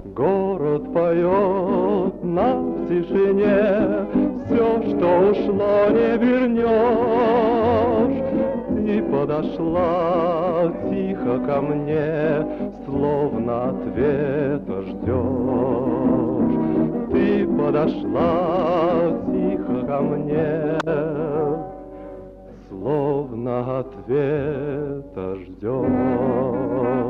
Город поет нам в тишине, все, что ушло, не вернешь. Ты подошла тихо ко мне, словно ответа ждешь. Ты подошла тихо ко мне, словно ответа ждешь.